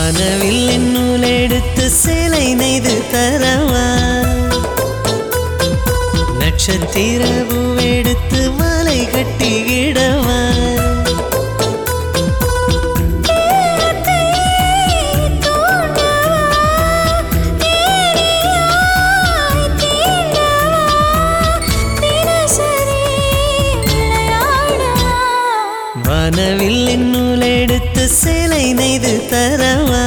வானவில்லின் நூலெடுத்து சேலை நெய்து தரவா நட்சத்திர பூவெடுத்து மாலை கட்டிக்கிடவா வானவில்லின் நூலெடுத்து சேலை நெய்து தரவா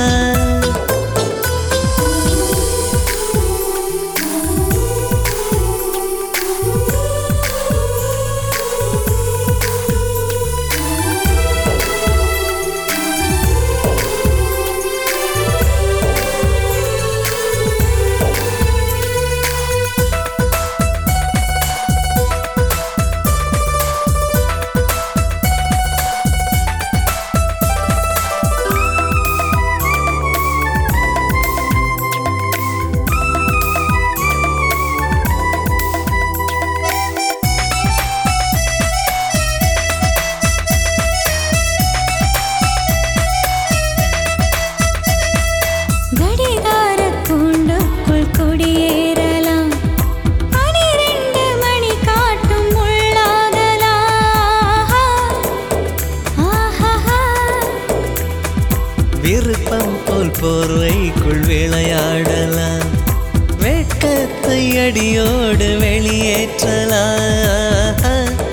விருப்பம் போல் போர்வைக்குள் விளையாடலாம் வெட்கத்தை அடியோடு வெளியேற்றலாம்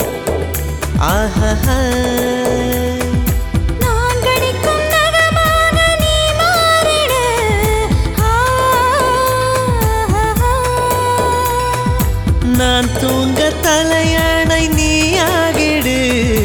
ஆஹா நான் தூங்க தலையணை நீ ஆகிடு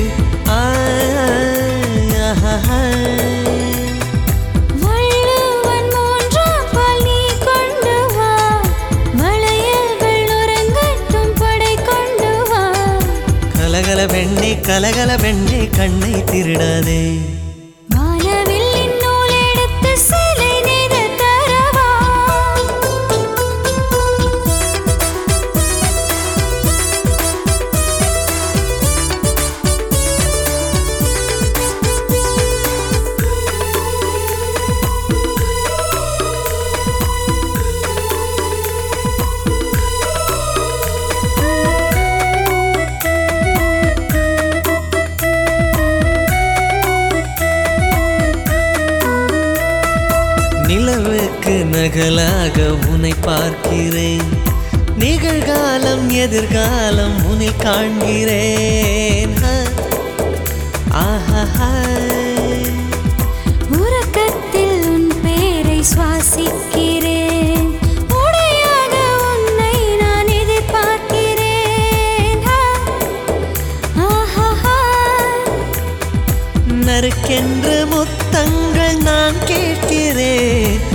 கலகல பெண்ணே கலகல பெண்ணே கண்ணை திருடாதே வானவில்லின் நூலெடுத்து சேலை நெய்து தரவா நிலவுக்கு நகலாக உன்னை பார்க்கிறேன் நிகழ்காலம் எதிர்காலம் உன்னில் காண்கிறேன் ஆஹா உறக்கத்தில் உன் பேரை சுவாசிக்கிறேன் உடையாக உன்னை நான் எதிர்பார்க்கிறேன் ஆஹா நறுக்கென்று முத்தங்கள் நான் கேட்கிறேன்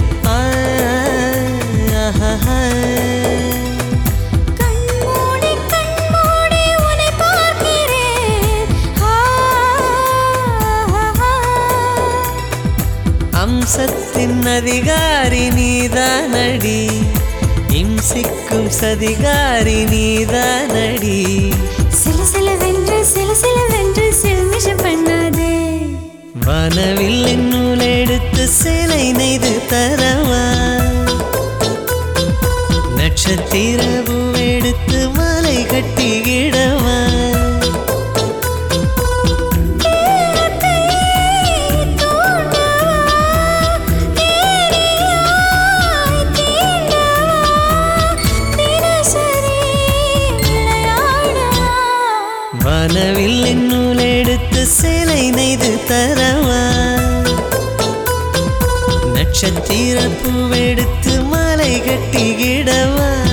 கண்மூடி கண்மூடி உன்னை பார்க்கிறேன் அம்சத்தின் அதிகாரி நீதானடி இம்சிக்கும் சதிகாரி நீதானடி சில சிலவென்று சில்மிஷம் பண்ணாதே வானவில்லின் நூலெடுத்து சேலை நெய்து தரவா நட்சத்திர பூவெடுத்து மாலை கட்டிக்கிடவா வானவில்லின் நூலெடுத்து சேலை நெய்து தரவா நட்சத்திர பூவெடுத்து மாலை கட்டிக்கிடவா